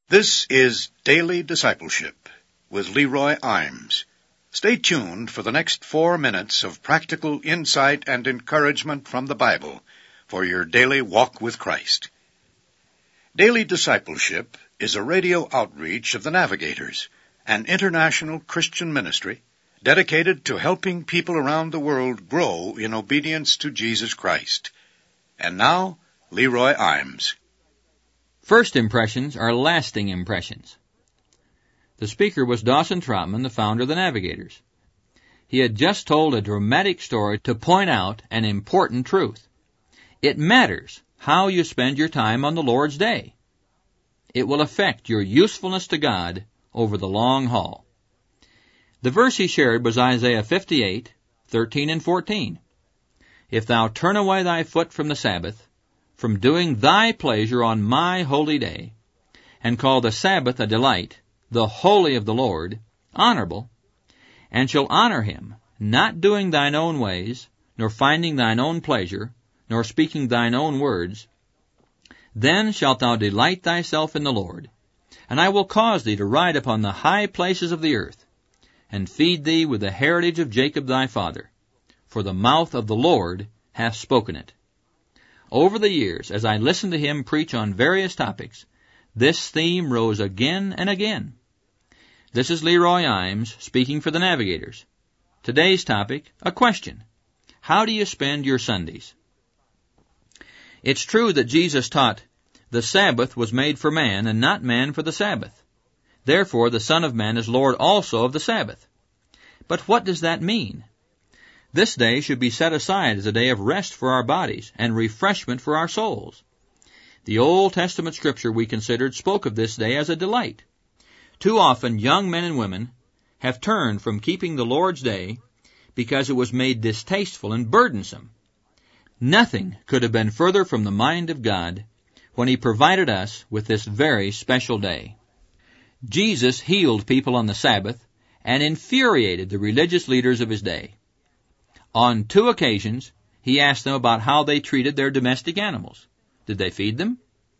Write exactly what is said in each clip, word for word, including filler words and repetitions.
This is Daily Discipleship with Leroy Imes. Stay tuned for the next four minutes of practical insight and encouragement from the Bible for your daily walk with Christ. Daily Discipleship is a radio outreach of the Navigators, an international Christian ministry dedicated to helping people around the world grow in obedience to Jesus Christ. And now, Leroy Imes. First impressions are lasting impressions. The speaker was Dawson Trotman, the founder of the Navigators. He had just told a dramatic story to point out an important truth. It matters how you spend your time on the Lord's Day. It will affect your usefulness to God over the long haul. The verse he shared was Isaiah fifty-eight, thirteen and fourteen. If thou turn away thy foot from the Sabbath, from doing thy pleasure on my holy day, and call the Sabbath a delight, the holy of the Lord, honorable, and shall honor him, not doing thine own ways, nor finding thine own pleasure, nor speaking thine own words, then shalt thou delight thyself in the Lord, and I will cause thee to ride upon the high places of the earth, and feed thee with the heritage of Jacob thy father, for the mouth of the Lord hath spoken it. Over the years, as I listened to him preach on various topics, this theme rose again and again. This is Leroy Imes speaking for the Navigators. Today's topic, a question. How do you spend your Sundays? It's true that Jesus taught, the Sabbath was made for man, and not man for the Sabbath. Therefore, the Son of Man is Lord also of the Sabbath. But what does that mean? This day should be set aside as a day of rest for our bodies and refreshment for our souls. The Old Testament scripture we considered spoke of this day as a delight. Too often young men and women have turned from keeping the Lord's day because it was made distasteful and burdensome. Nothing could have been further from the mind of God when He provided us with this very special day. Jesus healed people on the Sabbath and infuriated the religious leaders of His day. On two occasions, He asked them about how they treated their domestic animals. Did they feed them?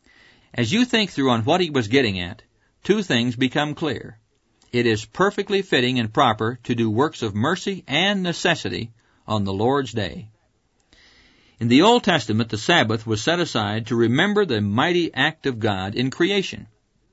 As you think through on what He was getting at, two things become clear. It is perfectly fitting and proper to do works of mercy and necessity on the Lord's day. In the Old Testament, the Sabbath was set aside to remember the mighty act of God in creation.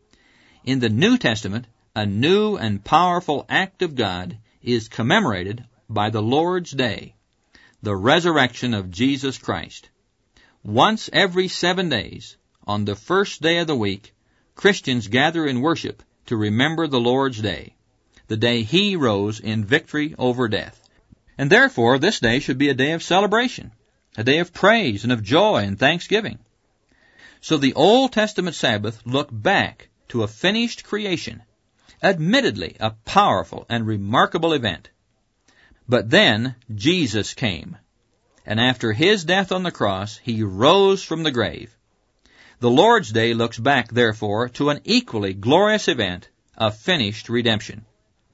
In the New Testament, a new and powerful act of God is commemorated by the Lord's Day, the resurrection of Jesus Christ. Once every seven days, on the first day of the week, Christians gather in worship to remember the Lord's Day, the day He rose in victory over death. And therefore, this day should be a day of celebration, a day of praise and of joy and thanksgiving. So the Old Testament Sabbath looked back to a finished creation, admittedly a powerful and remarkable event. But then Jesus came, and after His death on the cross, He rose from the grave. The Lord's Day looks back, therefore, to an equally glorious event of finished redemption.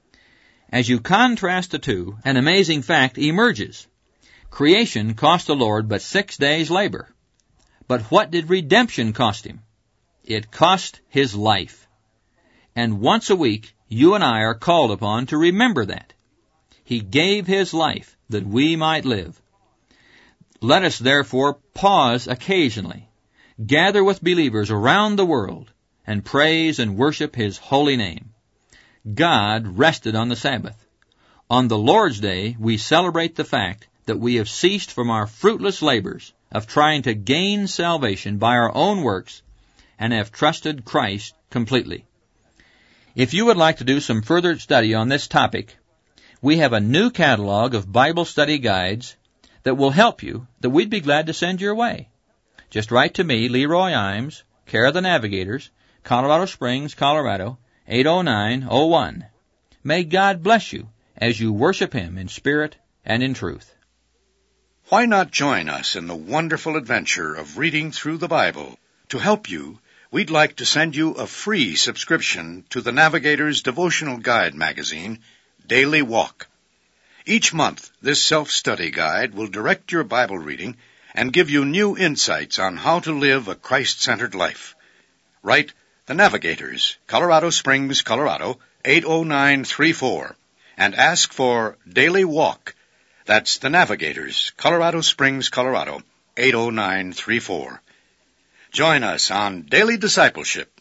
As you contrast the two, an amazing fact emerges. Creation cost the Lord but six days' labor. But what did redemption cost Him? It cost His life. And once a week, you and I are called upon to remember that. He gave His life that we might live. Let us therefore pause occasionally, gather with believers around the world, and praise and worship His holy name. God rested on the Sabbath. On the Lord's Day, we celebrate the fact that we have ceased from our fruitless labors of trying to gain salvation by our own works and have trusted Christ completely. If you would like to do some further study on this topic, we have a new catalog of Bible study guides that will help you that we'd be glad to send your way. Just write to me, Leroy Imes, care of the Navigators, Colorado Springs, Colorado, eight oh nine oh one. May God bless you as you worship Him in spirit and in truth. Why not join us in the wonderful adventure of reading through the Bible? To help you, we'd like to send you a free subscription to the Navigators Devotional Guide magazine, Daily Walk. Each month, this self-study guide will direct your Bible reading and give you new insights on how to live a Christ-centered life. Write The Navigators, Colorado Springs, Colorado, eight oh nine three four, and ask for Daily Walk. That's The Navigators, Colorado Springs, Colorado, eight oh nine three four. Join us on Daily Discipleship